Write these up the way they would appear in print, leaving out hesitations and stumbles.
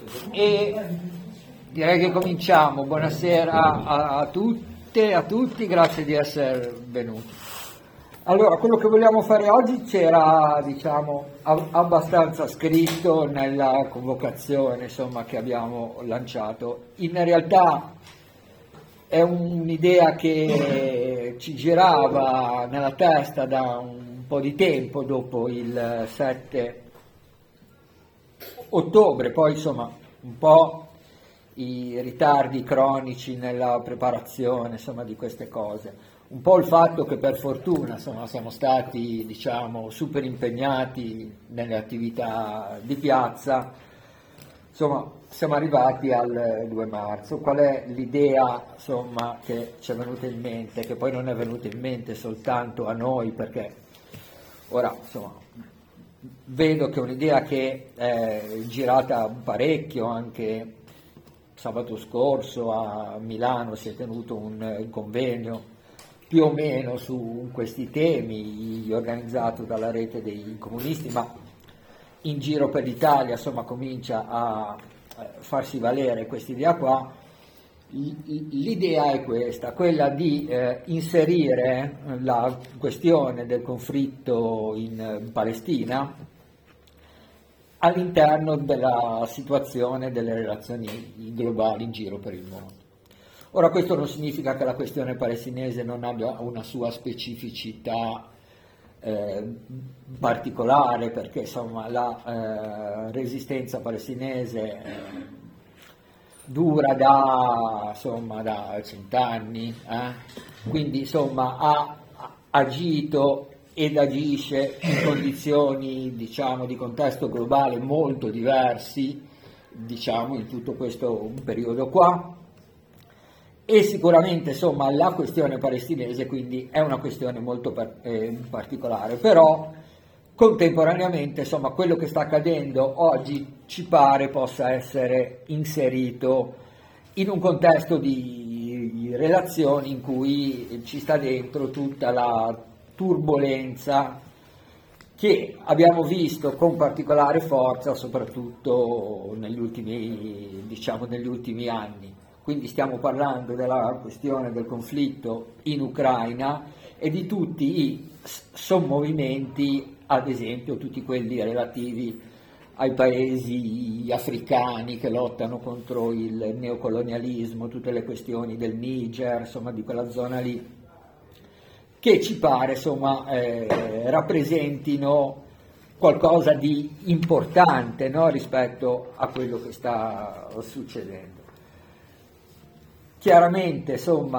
E direi che cominciamo. Buonasera a tutte e a tutti, grazie di essere venuti. Allora, quello che vogliamo fare oggi c'era, abbastanza scritto nella convocazione, che abbiamo lanciato. In realtà è un'idea che ci girava nella testa da un po' di tempo dopo il 7 ottobre, poi un po' i ritardi cronici nella preparazione di queste cose, un po' il fatto che per fortuna siamo stati super impegnati nelle attività di piazza, siamo arrivati al 2 marzo. Qual è l'idea che ci è venuta in mente, che poi non è venuta in mente soltanto a noi, perché ora vedo che è un'idea che è girata parecchio. Anche sabato scorso a Milano si è tenuto un convegno più o meno su questi temi, organizzato dalla rete dei comunisti, ma in giro per l'Italia comincia a farsi valere quest'idea qua. L'idea è quella di inserire la questione del conflitto in Palestina all'interno della situazione delle relazioni globali in giro per il mondo. Ora, questo non significa che la questione palestinese non abbia una sua specificità particolare, perché la resistenza palestinese dura da 100 anni, quindi ha agito ed agisce in condizioni di contesto globale molto diversi in tutto questo periodo qua, e sicuramente la questione palestinese quindi è una questione molto particolare. Però contemporaneamente quello che sta accadendo oggi ci pare possa essere inserito in un contesto di relazioni in cui ci sta dentro tutta la turbolenza che abbiamo visto con particolare forza soprattutto negli ultimi anni. Quindi stiamo parlando della questione del conflitto in Ucraina e di tutti i sommovimenti, ad esempio tutti quelli relativi ai paesi africani che lottano contro il neocolonialismo, tutte le questioni del Niger, di quella zona lì, che ci pare rappresentino qualcosa di importante, no? Rispetto a quello che sta succedendo. Chiaramente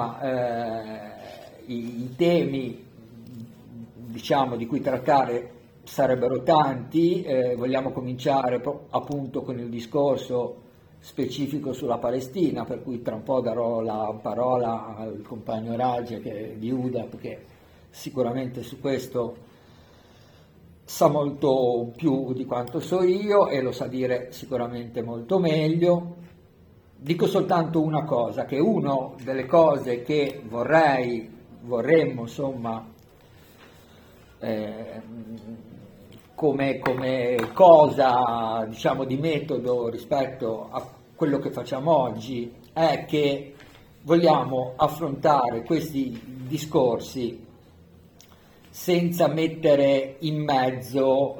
i temi di cui trattare sarebbero tanti. Vogliamo cominciare appunto con il discorso specifico sulla Palestina, per cui tra un po' darò la parola al compagno Raja, che è di UDAP, che sicuramente su questo sa molto più di quanto so io e lo sa dire sicuramente molto meglio. Dico soltanto una cosa, che una delle cose che vorremmo come cosa di metodo rispetto a quello che facciamo oggi è che vogliamo affrontare questi discorsi senza mettere in mezzo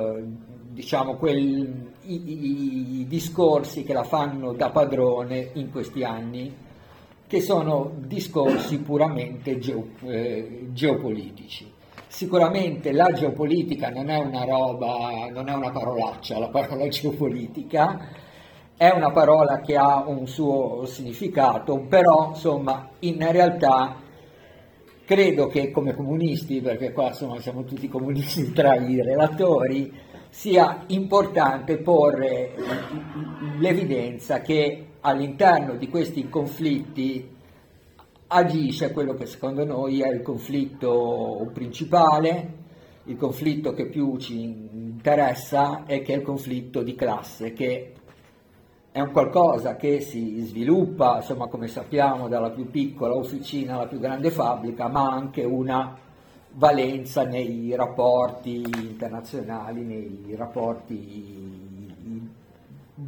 i discorsi che la fanno da padrone in questi anni, che sono discorsi puramente geopolitici. Sicuramente la geopolitica non è una parolaccia, la parola geopolitica è una parola che ha un suo significato, però in realtà credo che come comunisti, perché qua siamo tutti comunisti tra i relatori, sia importante porre l'evidenza che all'interno di questi conflitti agisce quello che secondo noi è il conflitto principale, il conflitto che più ci interessa, e che è il conflitto di classe, che è un qualcosa che si sviluppa, come sappiamo, dalla più piccola officina alla più grande fabbrica, ma ha anche una valenza nei rapporti internazionali, nei rapporti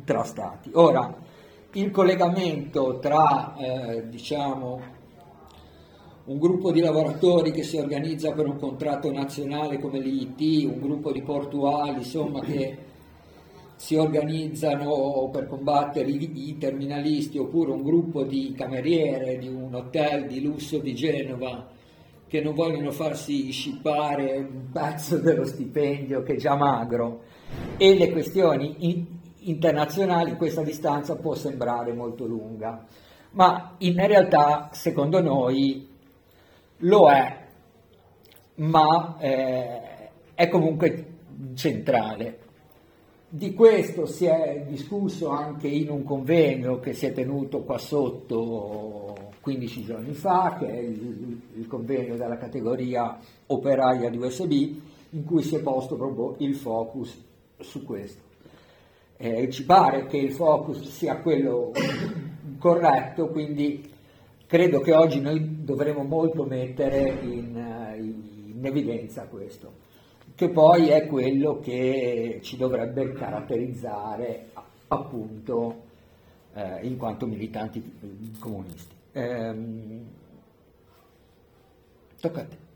tra stati. Ora, il collegamento tra, diciamo, un gruppo di lavoratori che si organizza per un contratto nazionale come l'IIT, un gruppo di portuali, insomma, che si organizzano per combattere i terminalisti, oppure un gruppo di cameriere di un hotel di lusso di Genova che non vogliono farsi scippare un pezzo dello stipendio che è già magro, e le questioni internazionali, questa distanza può sembrare molto lunga, ma in realtà secondo noi lo è, ma è comunque centrale. Di questo si è discusso anche in un convegno che si è tenuto qua sotto 15 giorni fa, che è il convegno della categoria operaia di USB, in cui si è posto proprio il focus su questo. Ci pare che il focus sia quello corretto, quindi credo che oggi noi dovremo molto mettere in evidenza questo, che poi è quello che ci dovrebbe caratterizzare appunto in quanto militanti comunisti. Tocca a te.